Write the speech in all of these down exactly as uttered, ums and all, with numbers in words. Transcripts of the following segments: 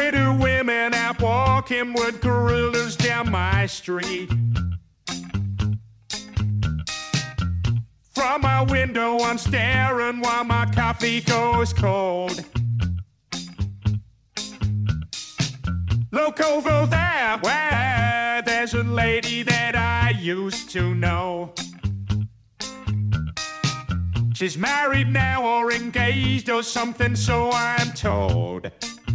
Pretty women out walking with gorillas down my street. From my window I'm staring while my coffee goes cold. Look over there, where there's a lady that I used to know. She's married now or engaged or something, so I'm told.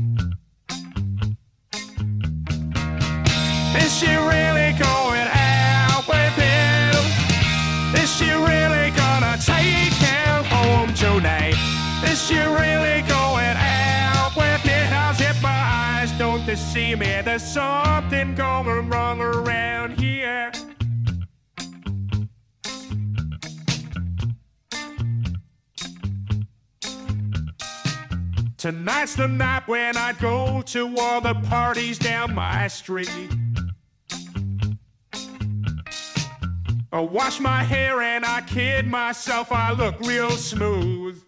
Is she really going out with him? Is she really gonna take him home tonight? Is she really going out with me? How's if my eyes don't deceive me? There's something going wrong around here. Tonight's the night when I go to all the parties down my street. I wash my hair and I kid myself, I look real smooth.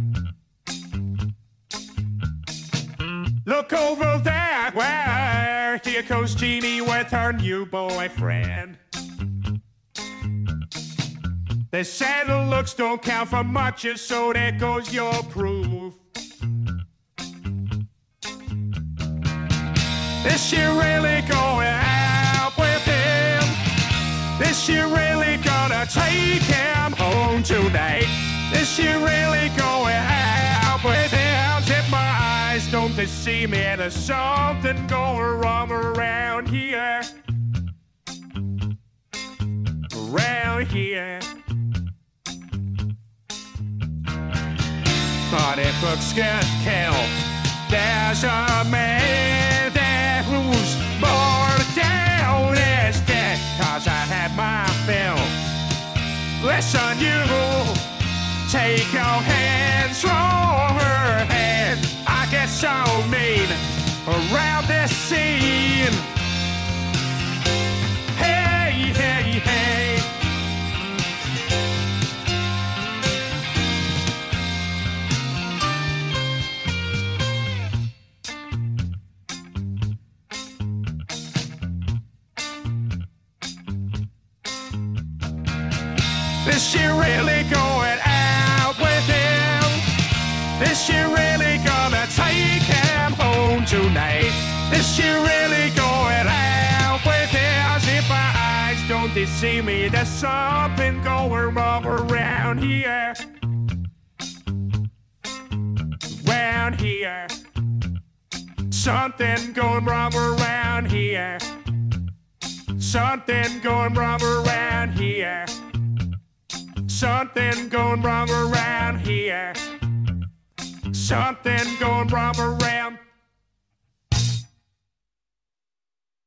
Look over there, where here goes Jeannie with her new boyfriend. They said the looks don't count for much, so there goes your proof. Is she really going out with him? Is she really gonna take him home tonight? Is she really going out with him? If my eyes don't deceive me, there's something going wrong around here. Around here. But if looks can kill, there's a man there who's more down is dead. Cause I had my fill. Listen, you take your hands from her head. I get so mean around this scene. Hey, hey, hey. Is she really going out with him? Is she really gonna take him home tonight? Is she really going out with him? As if my eyes don't deceive me, there's something going wrong around here. Around here. Something going wrong around here. Something going wrong around here. Something going wrong around here. Something going wrong around